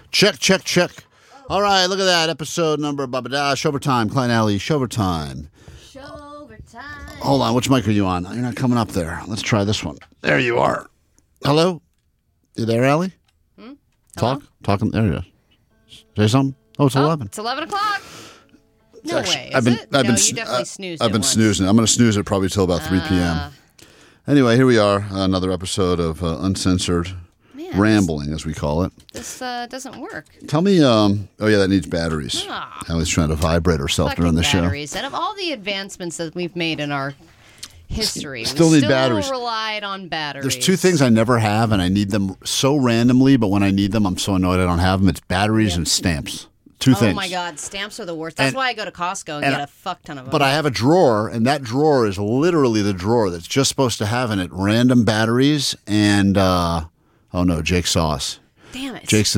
Check. All right, look at that. Episode number, Showtime, Klein Alley, Showtime. Hold on, which mic are you on? You're not coming up there. Let's try this one. There you are. Hello? You there, Allie? Talking. There you go. Say something? Oh, it's 11. It's 11 o'clock. No way. You definitely snoozed I've been snoozing. I'm going to snooze it probably till about 3 p.m. Anyway, here we are. Another episode of Uncensored Rambling, as we call it. This doesn't work. Tell me, that needs batteries. Allie's trying to vibrate herself during the show. Batteries. Out of all the advancements that we've made in our history, still need batteries. Relied on batteries. There's two things I never have, and I need them so randomly, but when I need them, I'm so annoyed I don't have them. It's batteries and stamps. Two things. Oh, my God. Stamps are the worst. That's why I go to Costco and get a fuck ton of them. But I have a drawer, and that drawer is literally the drawer that's just supposed to have in it random batteries and, Jake saw us. Damn it. Jake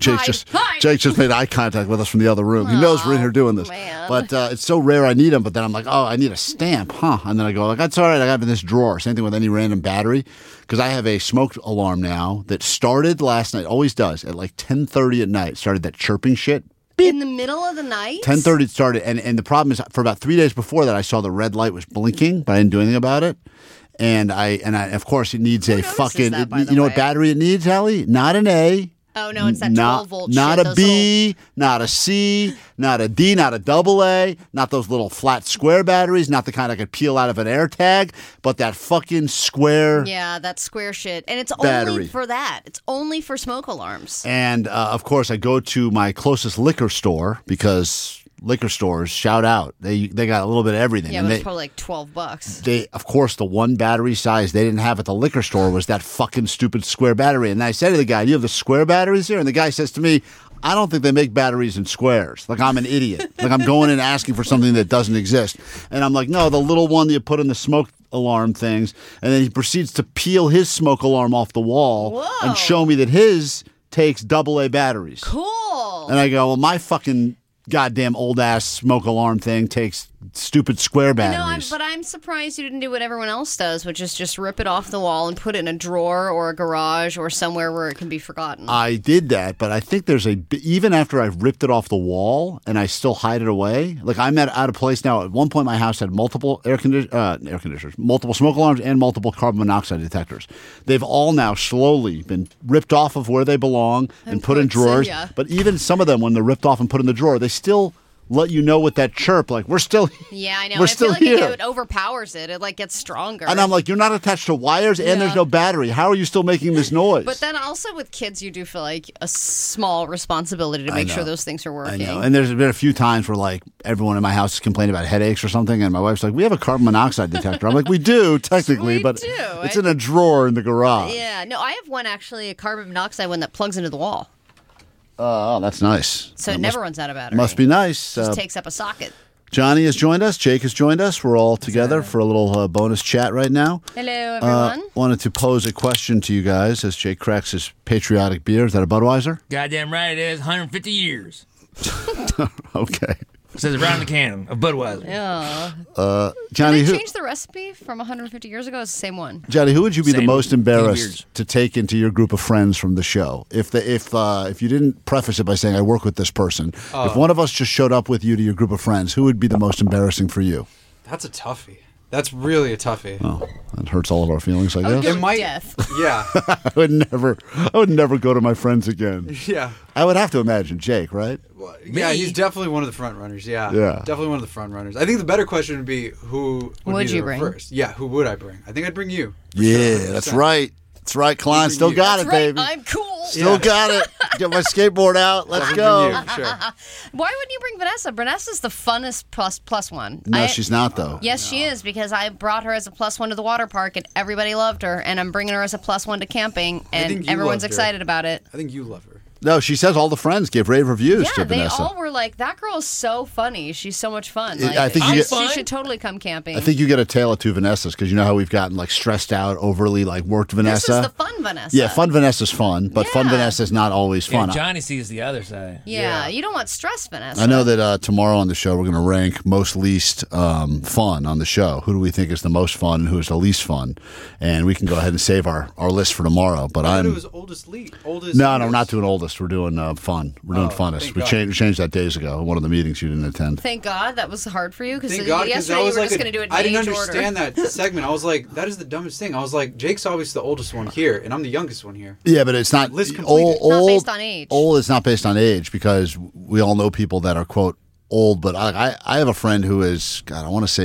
just made eye contact with us from the other room. He knows we're in here doing this. Man. But it's so rare I need them. But then I'm like, I need a stamp, huh? And then I go, that's all right. I have it in this drawer. Same thing with any random battery. Because I have a smoke alarm now that started last night, always does, at like 10:30 at night. Started that chirping shit. Beep. In the middle of the night? 10:30 it started. And the problem is, for about 3 days before that, I saw the red light was blinking, but I didn't do anything about it. And I of course, it needs a fucking, you know what battery it needs, Allie? Not an A. Oh, no, it's that 12-volt shit. Not a B, not a C, not a D, not a double A, not those little flat square batteries, not the kind I could peel out of an AirTag, but that fucking square. Yeah, that square shit. And it's battery. Only for that. It's only for smoke alarms. And, of course, I go to my closest liquor store because liquor stores, shout out. They got a little bit of everything. Yeah, and but it's probably like $12. They, of course, the one battery size they didn't have at the liquor store was that fucking stupid square battery. And I said to the guy, "Do you have the square batteries here?" And the guy says to me, "I don't think they make batteries in squares." Like I'm an idiot. Like I'm going in asking for something that doesn't exist. And I'm like, "No, the little one that you put in the smoke alarm things." And then he proceeds to peel his smoke alarm off the wall and show me that his takes AA batteries. Cool. And I go, "Well, my fucking goddamn old ass smoke alarm thing takes stupid square batteries." But I'm surprised you didn't do what everyone else does, which is just rip it off the wall and put it in a drawer or a garage or somewhere where it can be forgotten. I did that, but I think there's even after I ripped it off the wall and I still hide it away. Like I'm at a place now. At one point, my house had multiple air conditioners, multiple smoke alarms, and multiple carbon monoxide detectors. They've all now slowly been ripped off of where they belong and put in drawers. But even some of them, when they're ripped off and put in the drawer, they still let you know with that chirp, like we're still here. Yeah, I know. We're I still feel like here. it overpowers it. It like gets stronger. And I'm like, you're not attached to wires, and there's no battery. How are you still making this noise? But then also with kids, you do feel like a small responsibility to make sure those things are working. I know. And there's been a few times where like everyone in my house has complained about headaches or something, and my wife's like, "We have a carbon monoxide detector." I'm like, "We do technically, but it's in a drawer in the garage." Yeah, no, I have one actually, a carbon monoxide one that plugs into the wall. Oh, that's nice. So it never runs out of battery. Must be nice. Just takes up a socket. Johnny has joined us. Jake has joined us. We're all together for a little bonus chat right now. Hello, everyone. Wanted to pose a question to you guys as Jake cracks his patriotic beer. Is that a Budweiser? Goddamn right it is. 150 years. Okay. It says around the can of Budweiser. Yeah. Johnny, Did they change the recipe from 150 years ago? It's the same one. Johnny, who would you be the most embarrassed years. to take into your group of friends from the show? If you didn't preface it by saying I work with this person, if one of us just showed up with you to your group of friends, who would be the most embarrassing for you? That's a toughie. That's really a toughie. Oh, that hurts all of our feelings, I guess. It might. Death. Yeah. I would never go to my friends again. Yeah. I would have to imagine Jake, right? Well, yeah, he's definitely one of the front runners. Yeah. Yeah. Definitely one of the front runners. I think the better question would be who would be you there bring? first. Yeah, who would I bring? I think I'd bring you. Yeah, that's right. That's right, Klein. Still got it, baby. I'm cool. Still got it. Get my skateboard out. Let's go. Sure. Why wouldn't you bring Vanessa? Vanessa's the funnest plus one. No, she's not, though. Yes, she is, because I brought her as a +1 to the water park, and everybody loved her, and I'm bringing her as a +1 to camping, and everyone's excited about it. I think you love her. No, she says all the friends give rave reviews to Yeah, they Vanessa. all were like, that girl is so funny. She's so much fun. Like, I think she should totally come camping. I think you get a tale of two Vanessas, because you know how we've gotten like stressed out, overly like worked Vanessa. This is the fun Vanessa. Yeah, fun Vanessa's fun, but fun Vanessa's not always fun. Yeah, Johnny sees the other side. Yeah, you don't want stress, Vanessa. I know that tomorrow on the show we're going to rank most least fun on the show. Who do we think is the most fun and who is the least fun? And we can go ahead and save our list for tomorrow. But I thought it was oldest least. No, not doing oldest. Funnest. We're doing fun. We're doing Funnest. We God. changed that days ago in one of the meetings you didn't attend. Thank God that was hard for you because Thank God, because yesterday I you was were like, just going to do it in I didn't age understand order. that segment. I was like, that is the dumbest thing. I was like, Jake's obviously the oldest one here, and I'm the youngest one here. Yeah, but it's not List completed. old. Not based on age. Old is not based on age because we all know people that are quote old. But I have a friend who is, God, I want to say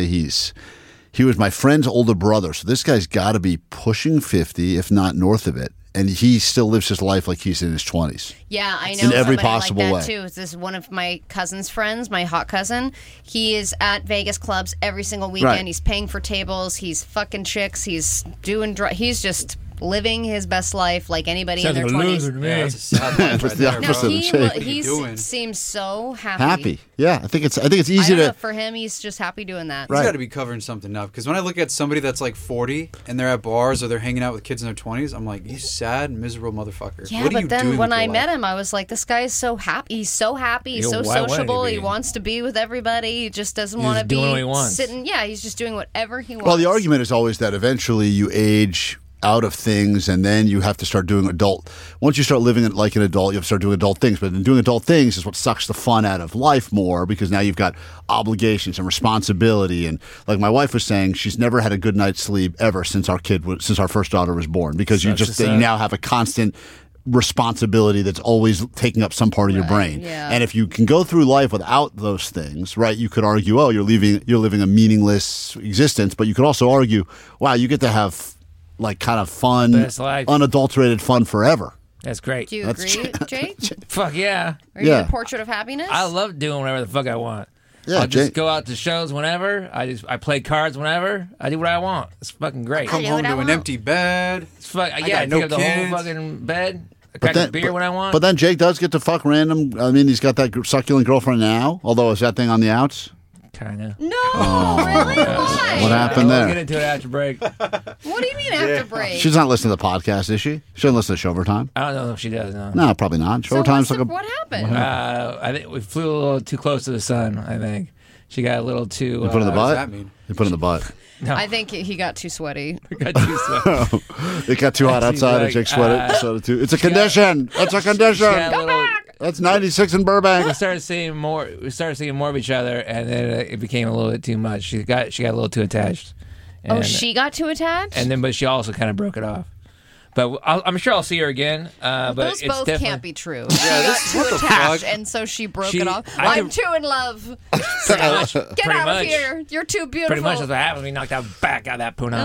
he was my friend's older brother. So this guy's got to be pushing 50, if not north of it. And he still lives his life like he's in his 20s. Yeah, I know In every somebody possible like way. that too. This is one of my cousin's friends, my hot cousin. He is at Vegas clubs every single weekend. Right. He's paying for tables. He's fucking chicks. He's doing he's just living his best life like anybody Sounds in like their a 20s. loser to me. Yeah, that's a sad life right the there, opposite bro. of He Jake. What are you he doing? seems so Happy. Yeah, I think it's easy I don't know, to. for him, he's just happy doing that. Right. He's got to be covering something up. Because when I look at somebody that's like 40 and they're at bars or they're hanging out with kids in their 20s, I'm like, you sad, miserable motherfucker. Yeah, what are but you then doing when with I your met life? him, I was like, this guy is so happy. He's so happy. He's Yo, so why wouldn't he sociable. be? He wants to be with everybody. He just doesn't He's want to just be doing what he wants. sitting. Yeah, he's just doing whatever he wants. Well, the argument is always that eventually you age out of things and then you have to start doing adult. Once you start living it like an adult, you have to start doing adult things. But in doing adult things is what sucks the fun out of life more because now you've got obligations and responsibility. And like my wife was saying, she's never had a good night's sleep ever since since our first daughter was born because you now have a constant responsibility that's always taking up some part of your brain. yeah. And if you can go through life without those things, right, you could argue, oh, you're living a meaningless existence, but you could also argue, wow, you get to have like kind of fun, Best life. unadulterated fun forever. That's great. Do you That's agree, Jake? Fuck yeah. Are you Yeah. a portrait of happiness? I love doing whatever the fuck I want. Yeah, I'll just Jake. go out to shows whenever. I play cards whenever. I do what I want. It's fucking great. Come do home what I to an want. empty bed. It's fuck, got I no take up the whole kids. fucking bed. I crack a beer when I want. But then Jake does get to fuck random. I mean, he's got that succulent girlfriend now. Although is that thing on the outs? Kinda. No, really? Why? What happened We'll there? get into it after break. What do you mean after break? She's not listening to the podcast, is she? She doesn't listen to Showtime. I don't know if she does. No. No, probably not. So Showtime's like a. what happened? I think we flew a little too close to the sun. I think she got a little too. You put in the What butt. does that mean? You put in the butt. No, I think he got too sweaty. got too sweaty. It got too hot She's outside, and like, Jake sweated. So too. It's a condition. It's a condition. She got a little- That's 96 in Burbank. we started seeing more. We started seeing more of each other, and then it became a little bit too much. She got a little too attached. Oh, And- she got too attached? And then, but she also kind of broke it off. But I'm sure I'll see her again. But Those it's both definitely, can't be true. Yeah, She got this- too what the attached, fuck? and so she broke She- it off. I I'm could- too in love. Pretty much. Get pretty out much, of here. You're too beautiful. Pretty much that's what happens when you knock that back out of that punani.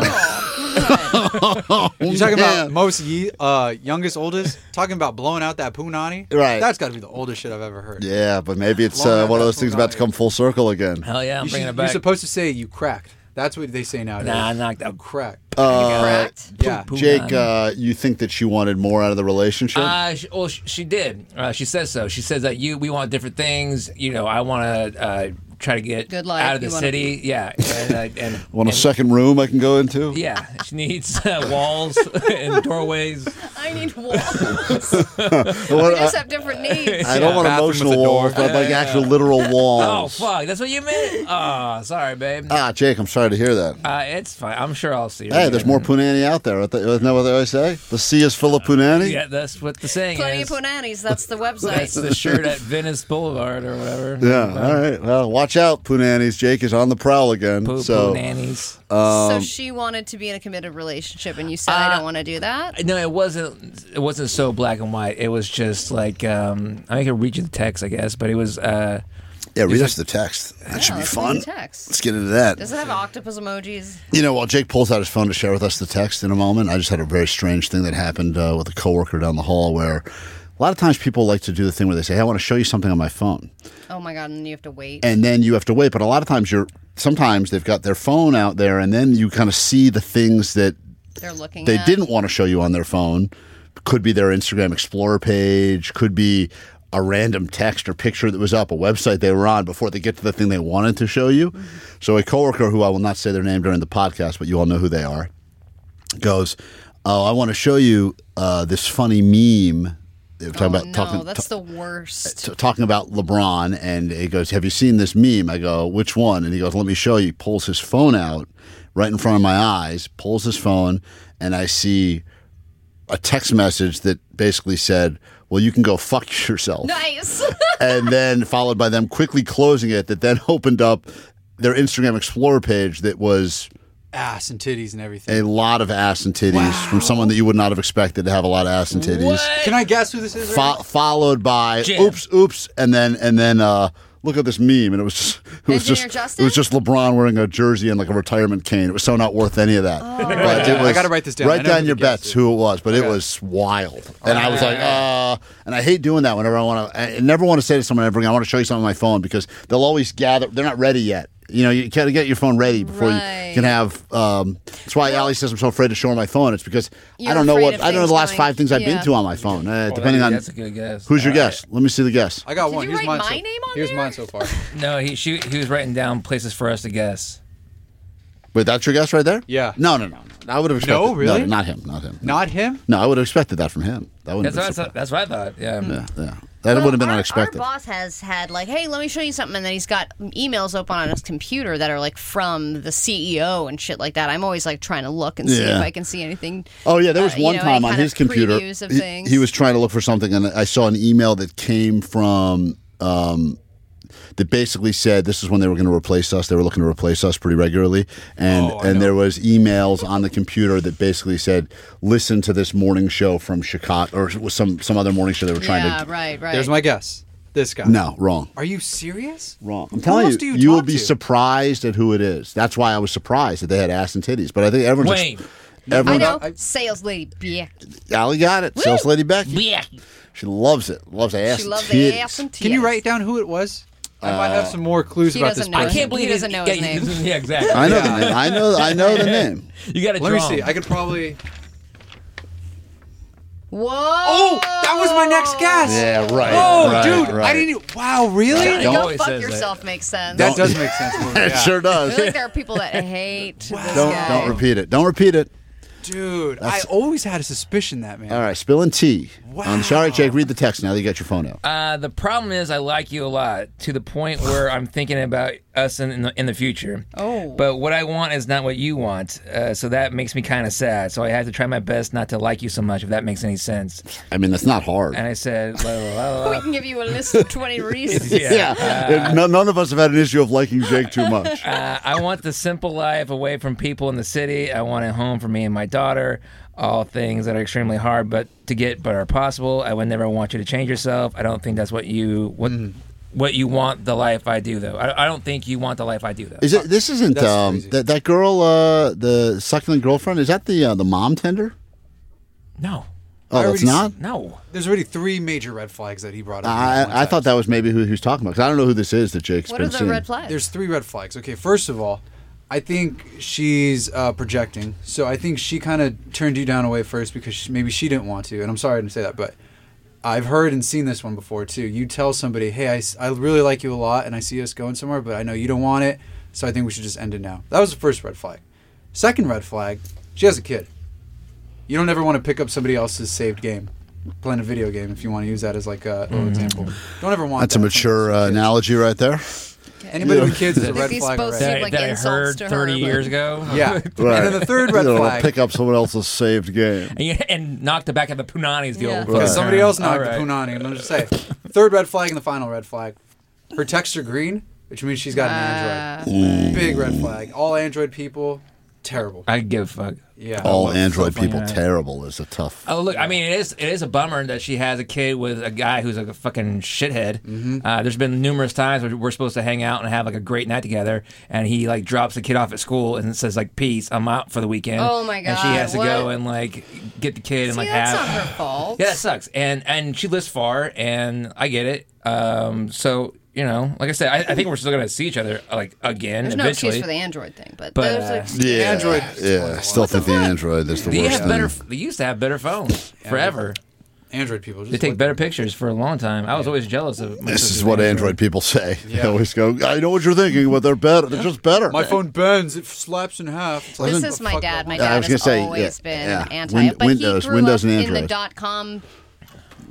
Oh, You're talking Yeah. about most youngest, oldest? Talking about blowing out that punani? Right. That's got to be the oldest shit I've ever heard. Yeah, but maybe it's Long one of enough those things about to come full circle again. Hell yeah, I'm bringing it You're back. supposed to say you cracked. That's what they say nowadays. Nah, I knocked out. Cracked. correct. Yeah. Punani. Jake, you think that she wanted more out of the relationship? She did. She says so. She says that we want different things. You know, I want to try to get Good life. out of the You wanna- city. Yeah, and Want a second room I can go into? yeah, she needs walls and doorways. I need walls. What- we just have different needs. I don't want Bathroom with emotional a door. walls, but like actual literal Oh walls. fuck, that's what you meant. Oh, sorry, babe. Jake, I'm sorry to hear that. It's fine. I'm sure I'll see her. Hey, there's again. more punani out there. Isn't that what they always say? The sea is full of punani? Yeah, that's what the saying Plenty is. of punanis. That's the That's website. the shirt at Venice Boulevard or whatever. Yeah, all right. Well, watch out, punanis. Jake is on the prowl again. Poo so, nannies. So she wanted to be in a committed relationship, and you said, I don't want to do that? No, it wasn't so black and white. It was just like I could read you the text, I guess, but it was yeah, read us the text. That should be let's fun. read the text. Let's get into that. Does it have octopus emojis? You know, while Jake pulls out his phone to share with us the text in a moment, I just had a very strange thing that happened with a coworker down the hall where a lot of times people like to do the thing where they say, hey, I want to show you something on my phone. Oh my God, and then you have to wait. And then you have to wait. But a lot of times sometimes they've got their phone out there and then you kind of see the things that They're looking they at. didn't want to show you on their phone. Could be their Instagram Explorer page, could be a random text or picture that was up, a website they were on before they get to the thing they wanted to show you. Mm-hmm. So a coworker who I will not say their name during the podcast, but you all know who they are, goes, oh, I want to show you this funny meme. They were talking that's the worst. talking about LeBron, and he goes, have you seen this meme? I go, which one? And he goes, let me show you. He pulls his phone out right in front of my eyes, pulls his phone, and I see a text message that basically said, well, you can go fuck yourself. Nice. And then followed by them quickly closing it, that then opened up their Instagram Explorer page that was Ass and titties and everything. a lot of ass and titties from someone that you would not have expected to have a lot of ass and titties. What? Can I guess who this is? Right now? Followed by Jim. oops, and then look at this meme, and it was Engineer just Justin? it was just LeBron wearing a jersey and like a retirement cane. It was so not worth any of that. Oh. But it was, I gotta write this down. I Write know down who your the guest bets is. who it was, but it Okay. was wild. And I was like, and I hate doing that whenever I never want to say to someone ever, I want to show you something on my phone because they'll always gather. They're not ready yet. You know, you got to get your phone ready before Right. you can have. That's why Allie says I'm so afraid to show her my phone. It's because I You're don't know afraid of I don't know the things last going- 5 things I've been yeah. to on my phone. Depending on That's a good guess. who's your All right. guess. Let me see the guess. I got Did one. you Here's write mine. my so, name on Here's there? mine so far. No, he was writing down places for us to guess. Wait, that's your guess right there? Yeah. No. I would have expected. No, really? No, not him. Not him? No, I would have expected that from him. That wouldn't That's have been what I thought. Yeah. yeah. That would have been our, unexpected. Our boss has had like, hey, let me show you something, and then he's got emails open on his computer that are like from the CEO and shit like that. I'm always like trying to look and see Yeah. if I can see anything. Oh yeah, there was one any time on kind his of computer. previews of He, things. he was trying to look for something, and I saw an email that came from that basically said this is when they were going to replace us. They were looking to replace us pretty regularly, and Oh, I know. there was emails on the computer that basically said, "Listen to this morning show from Chicago," or was some other morning show they were trying Yeah, to. right. There's my guess. This guy. No, wrong. Are you serious? Wrong. I'm Who telling else do you, you will talk be to? surprised at who it is. That's why I was surprised that they had ass and titties. But I think everyone's. Wayne. I Everyone's know. I- Sales lady. Yeah. Allie got it. Sales lady Becky. Yeah. She loves it. Loves ass She and loves titties. the ass and Can you titties. write down who it was? I might have some more clues he about this doesn't know. person. I can't believe He doesn't know his name. Yeah, exactly. I know Yeah. the name. I know the name. You got to Let me see. I could probably. Whoa! Oh, that was my next guess. Yeah, right. Oh, right, dude, right. I didn't. Wow, really? He Go always fuck says that. yourself makes sense. That does make sense. It Yeah. sure I does. feel like there are people that hate this Don't guy. repeat it. Don't repeat it. Dude, I always had a suspicion that, man. All right, spilling tea. Wow. Sorry, Jake. Read the text now that you got your phone out. The problem is I like you a lot to the point where I'm thinking about us in the future. Oh. But what I want is not what you want. So that makes me kind of sad. So I have to try my best not to like you so much, if that makes any sense. I mean, that's not hard. And I said, la, la, la, We la. can give you a list of 20 reasons. Yeah. None of us have had an issue of liking Jake too much. I want the simple life away from people in the city. I want a home for me and my daughter. All things that are extremely hard but to get but are possible. I would never want you to change yourself. I don't think that's what you want the life I do though. I don't think you want the life I do though. Is it? This isn't That's crazy. that girl. The succulent girlfriend. Is that the mom tender? No. Oh, I that's already not. No. There's already 3 major red flags that he brought up. I thought that was maybe who he was talking about because I don't know who this is that Jake's What been are the seeing. red flags? There's 3 red flags. Okay, first of all, I think she's projecting. So I think she kind of turned you down away first because maybe she didn't want to. And I'm sorry to say that, but I've heard and seen this one before too. You tell somebody, hey, I really like you a lot and I see us going somewhere, but I know you don't want it. So I think we should just end it now. That was the first red flag. Second red flag, she has a kid. You don't ever want to pick up somebody else's saved game. Playing a video game, if you want to use that as like a little example. Don't ever want That's a that. mature analogy right there. Anybody with kids is a Like red these flag both already. seem That, like that I insults heard to her, 30 but- years ago. Yeah. Right. And then the third red You know, flag. pick up someone else's saved game. And knock the back of the Punanis, the Yeah. old Right. fucking Somebody term. else knocked All right. the punani. And I'm just saying. Third red flag and the final red flag. Her texts are green, which means she's got an Android. Big red flag. All Android people, terrible. I give a fuck. Yeah. All Android funny, people right? terrible is a tough. Oh look! I mean, it is a bummer that she has a kid with a guy who's like a fucking shithead. There's been numerous times where we're supposed to hang out and have like a great night together, and he like drops the kid off at school and says like, "Peace, I'm out for the weekend." Oh, my And she God, has to go what? and like get the kid and See, like that's have. not her fault. Yeah, that sucks. And she lives far, and I get it. So you know, like I said, I think we're still gonna see each other like again There's no eventually. excuse for the Android thing, but, But, those are- Yeah, Android- Yeah, still think the Android is the They worst have better. thing. They used to have better phones forever. Android people. Just They take look- better pictures for a long time. I was always jealous of. my This is sister's what Android people say. They Yeah. always go, "I know what you're thinking, but they're better. They're just better." My phone bends. It slaps in half. It's like, This what is the my fuck dad. My that- I dad was gonna has say, always yeah, been yeah. anti it, but Windows- he grew Windows up and in the Android. .com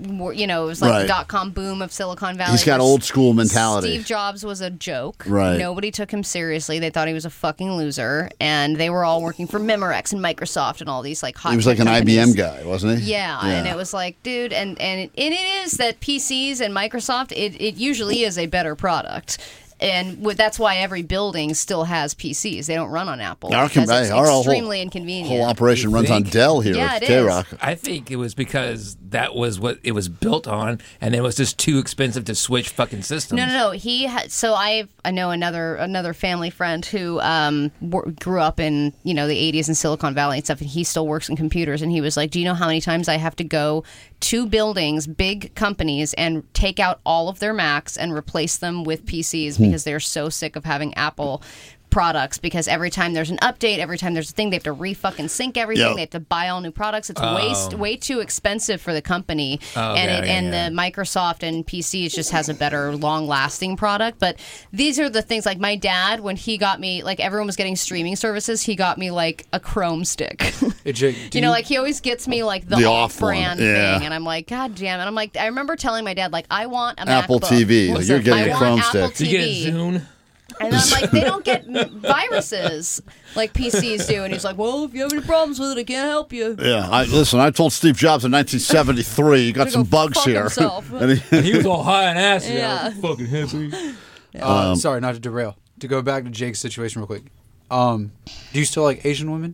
you know, it was like Right. the dot-com boom of Silicon Valley. He's got where old school mentality. Steve Jobs was a joke. Right. Nobody took him seriously. They thought he was a fucking loser, and they were all working for Memorex and Microsoft and all these like hot. He was like an companies. IBM guy, wasn't he? Yeah, and it was like, dude, and it is that PCs and Microsoft, it usually is a better product. And that's why every building still has PCs. They don't run on Apple. Our because it's our extremely inconvenient. whole operation You runs on think? Dell here Yeah, at it K-Rock. I think it was because that was what it was built on, and it was just too expensive to switch fucking systems. No. He had, so I know another family friend who grew up in the 80s in Silicon Valley and stuff, and he still works in computers. And he was like, "Do you know how many times I have to go to buildings, big companies, and take out all of their Macs and replace them with PCs because they're so sick of having Apple products, because every time there's an update, every time there's a thing, they have to re-fucking sync everything. Yep. They have to buy all new products. It's way too expensive for the company. The Microsoft and PCs just has a better long-lasting product. But these are the things, like my dad, when he got me, like everyone was getting streaming services, he got me like a Chrome stick. Hey, Jake, like he always gets me like the off-brand one. Yeah. thing, and I'm like, God damn it! I'm like, I remember telling my dad, like, I want a Apple MacBook. TV. Listen, You're getting I a want Chrome Apple stick. You get a TV. Zune. And I'm like, they don't get viruses like PCs do. And he's like, well, if you have any problems with it, I can't help you. Yeah, I told Steve Jobs in 1973, you got Gonna some go bugs fuck here. himself. And He was all high on acid. Yeah. Fucking hippie. sorry, not to derail. To go back to Jake's situation real quick. Do you still like Asian women?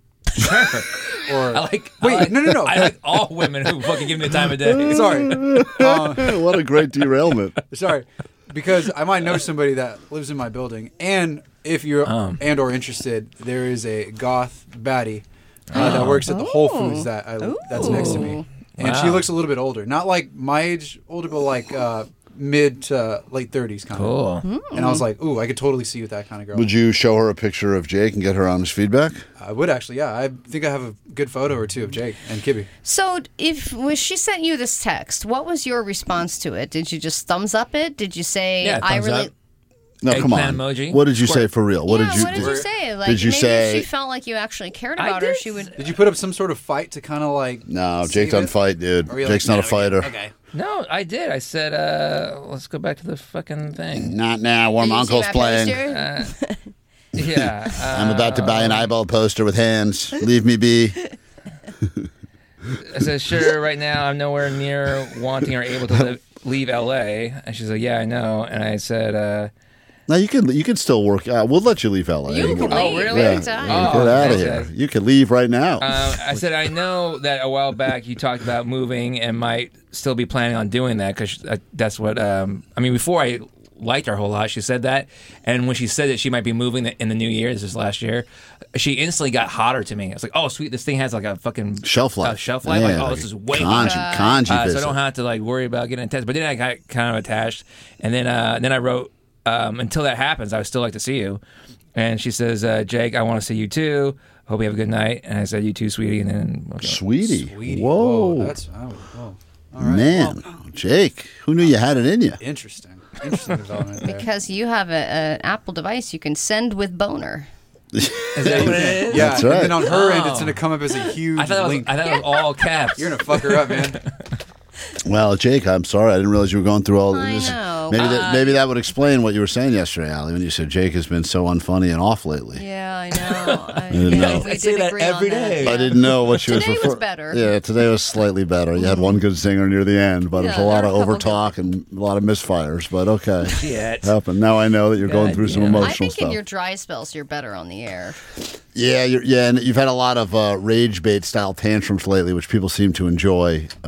Or no. I like all women who fucking give me the time of day. Sorry, what a great derailment. sorry, because I might know somebody that lives in my building, and if you're or interested, there is a goth baddie that works at the Whole Foods that's next to me, and she Wow. looks a little bit older, not like my age older, but like mid to late 30s kind Cool. of. And I was like, ooh, I could totally see you with that kind of girl. Would you show her a picture of Jake and get her honest feedback? I would actually, yeah. I think I have a good photo or two of Jake and Kibby. So when she sent you this text, what was your response to it? Did you just thumbs up it? Did you say, Yeah, I thumbs really... up. No, come on. Eggplant emoji. What did you Squirt. say for real? What yeah, did you what did you say? Like, Did you maybe say- if she felt like you actually cared I about her, did. she would... Did you put up some sort of fight to kind of like... No, save Jake doesn't it? fight, dude. Or are you Jake's like, not a fighter. Okay. No, I did. I said, let's go back to the fucking thing. Not now, while Did my you see uncle's my playing. poster? Yeah. I'm about to buy an eyeball poster with hands. Leave me be. I said, sure, right now I'm nowhere near wanting or able to leave LA. And she's like, yeah, I know. And I said, No, you can still work. We'll let you leave LA. You can leave really? Yeah, anytime. you Oh, get out of okay. here. You can leave right now. I said, I know that a while back you talked about moving and might still be planning on doing that because that's what, before I liked her a whole lot, she said that. And when she said that she might be moving in the new year, this is last year, she instantly got hotter to me. I was like, oh, sweet, this thing has like a fucking Shelf life. Shelf life. Yeah, like, this is way kanji, better. kanji So I visit. don't have to like worry about getting attached. But then I got kind of attached. And then I wrote, until that happens, I would still like to see you. And she says, Jake, I want to see you too. Hope you have a good night. And I said, you too, sweetie. And then Sweetie. Sweetie. Whoa. Whoa. All right. Man, Jake, who knew you had it in you? Interesting development there. Because you have an Apple device you can send with boner. is that what it is? Yeah, That's and right. then on her end, it's going to come up as a huge I thought link. it was all caps. You're going to fuck her up, man. Well, Jake, I'm sorry. I didn't realize you were going through all I this. know. Maybe that would explain what you were saying yesterday, Allie, when you said Jake has been so unfunny and off lately. Yeah, I know. didn't know. We I say did that agree every on that. day. I didn't know what she Today was was referring. better. Yeah, today was slightly better. You had one good singer near the end, but it was Yeah, a lot there of were a couple over talk and a lot of misfires. But okay, Shit. happened. Now I know that you're going God through some damn it. emotional I think stuff. in your dry spells, you're better on the air. Yeah, and you've had a lot of rage bait style tantrums lately, which people seem to enjoy. Yeah,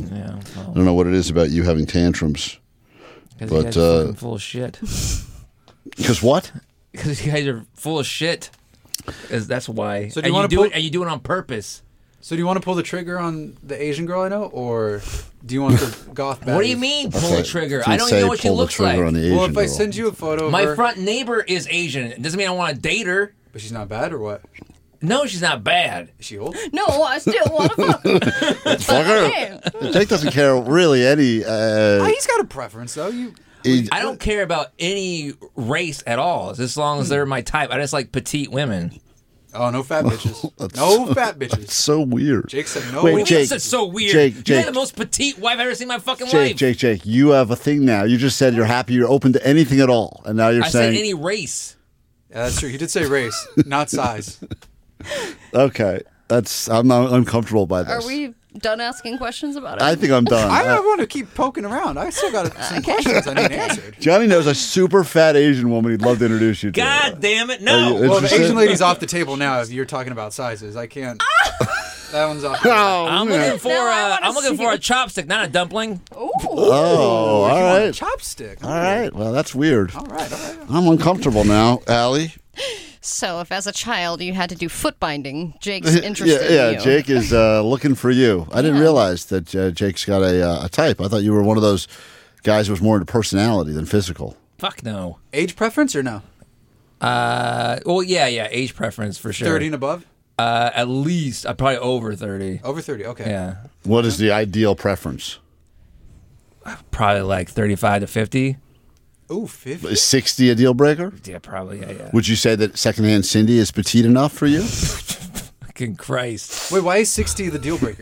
I don't know what it is about you having tantrums. because you But, guys are fucking full of shit. Because what? Because you guys are full of shit. That's why. So do and you wanna do pull- it? And you do it on purpose. So do you want to pull the trigger on the Asian girl I know, or do you want the goth baddie? What do you mean pull the Can't trigger? I don't even say know what she pull the looks trigger like. on the Asian Well, if I girl. send you a photo of My her, front neighbor is Asian. It doesn't mean I want to date her. but she's not bad, or what? No, she's not bad. Is she old? No, I still want to fuck. Fuck her. Jake doesn't care really any. He's got a preference, though. I don't care about any race at all, as long as they're my type. I just like petite women. Oh, no fat bitches. No fat bitches. So weird. Jake said no. Wait, Jake. That's so weird. Jake, You're the most petite wife I've ever seen in my fucking life. Jake, you have a thing now. You just said you're happy, you're open to anything at all, and now you're I saying said any race. Yeah, that's true. He did say race, not size. okay. I'm not uncomfortable by this. Are we done asking questions about it? I think I'm done. I want to keep poking around. I still got some questions I need answered. Johnny knows a super fat Asian woman he'd love to introduce you to. God damn it, Are no. you Well, the interested? Asian lady's off the table now. If you're talking about sizes, I can't. That one's off. Oh, I'm man. looking for No, I wanna I'm looking see for a what- chopstick, not a dumpling. Ooh. Oh, all right. Chopstick. All right. Well, that's weird. All right. I'm uncomfortable now, Allie. So, if as a child you had to do foot binding, Jake's interested Yeah, in you. Jake is looking for you. I didn't realize that Jake's got a type. I thought you were one of those guys who was more into personality than physical. Fuck no. Age preference or no? Well, yeah, age preference for sure. 30 and above? At least, probably over 30. Over 30. Okay. Yeah, What is the ideal preference? probably like 35 to 50. Ooh, 50. Is 60 a deal breaker? Yeah, probably. Yeah. Would you say that secondhand Cindy is petite enough for you? Fucking Christ. Wait, why is 60 the deal breaker?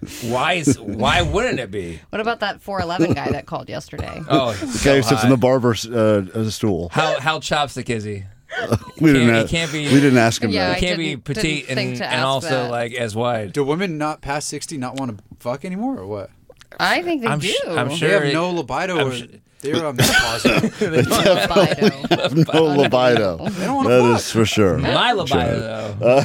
Why wouldn't it be? What about that 4'11 guy that called yesterday? Oh, The guy who sits in the barber's stool. How chopstick is he? We didn't, he can't be- we didn't ask him Yeah, that. I Can't be didn't petite think and to and ask also that. like as wide. Do women not past 60 not want to fuck anymore or what? I think they I'm do. sh- I'm They sure. have no libido I'm or sure- they're menopause. Libido. No libido. wanna That fuck. is for sure. My libido, though.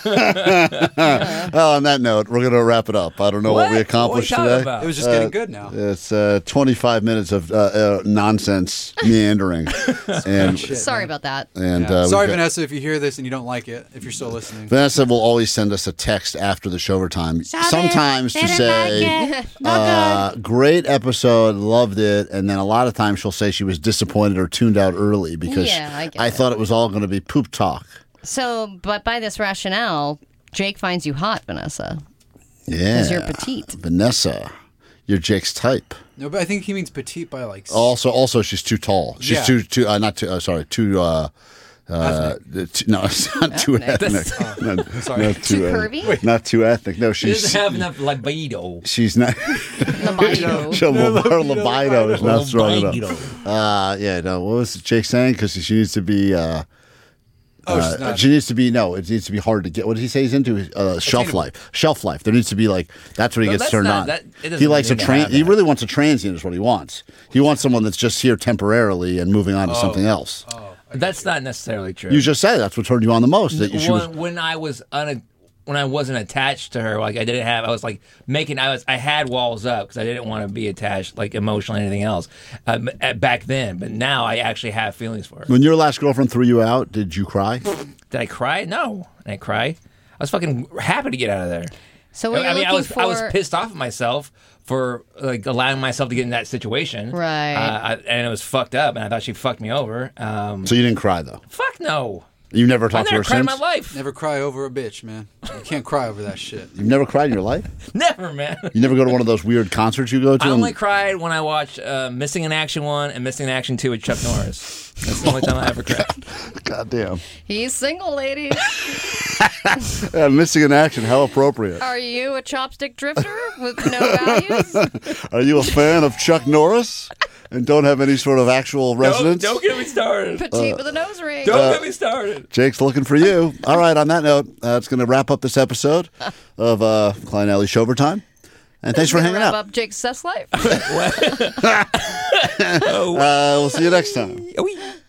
Well, on that note, we're going to wrap it up. I don't know what we accomplished What are you today. talking about? It was just getting good now. It's 25 minutes of nonsense meandering. and Shit. Sorry about that. and Yeah. we've Sorry, got- Vanessa, if you hear this and you don't like it, if you're still listening. Vanessa will always send us a text after the show time, sometimes to say, great episode, loved it. And then a lot of times she'll say she was disappointed or tuned out early because Yeah, I get I it. thought it was all going to be poop talk. So, but by this rationale, Jake finds you hot, Vanessa. Yeah. 'Cause you're petite. Vanessa, you're Jake's type. No, but I think he means petite by like. Also, she's too tall. She's Yeah. too not too. Sorry, too. No, it's not too ethnic. Not, Sorry. not Too eth- curvy? Not too ethnic. No, She she's doesn't have enough libido. she's not. Libido. Her libido is not strong Libido. enough. Yeah, no. What was Jake saying? Because she needs to be. She's not. She needs to be it needs to be hard to get. What did he say he's into? Shelf life. Shelf life. There needs to be like that's what he No, gets that's turned not- on. that- it doesn't He likes a mean to trans. have He that. really wants a transient. Is what he wants. He wants someone that's just here temporarily and moving on to something else. That's not necessarily true. You just said that's what turned you on the most. That she was. when I was when I wasn't attached to her, like I was like I had walls up because I didn't want to be attached, like emotionally, or anything else, back then. But now I actually have feelings for her. When your last girlfriend threw you out, did you cry? Did I cry? No, I didn't cry. I was fucking happy to get out of there. So what you're I mean, looking I was for? pissed off at myself for like allowing myself to get in that situation, Right. and it was fucked up, and I thought she fucked me over. So you didn't cry though. Fuck no. You never I talked to never her cried in since. my life. Never cry over a bitch, man. You can't cry over that shit. You've never cried in your life. Never, man. You never go to one of those weird concerts you go to. I only and- cried when I watched Missing in Action 1 and Missing in Action 2 with Chuck Norris. That's the only time I ever cried. God damn. He's single, ladies. Missing in action. How appropriate. Are you a chopstick drifter with no values? Are you a fan of Chuck Norris and don't have any sort of actual residence? Don't get me started. Petite with a nose ring. Don't get me started. Jake's looking for you. All right, on that note, that's going to wrap up this episode of Klein Alley Showtime. And thanks for hanging Wrap out. up Jake's sex life. We'll see you next time. Oh, yeah.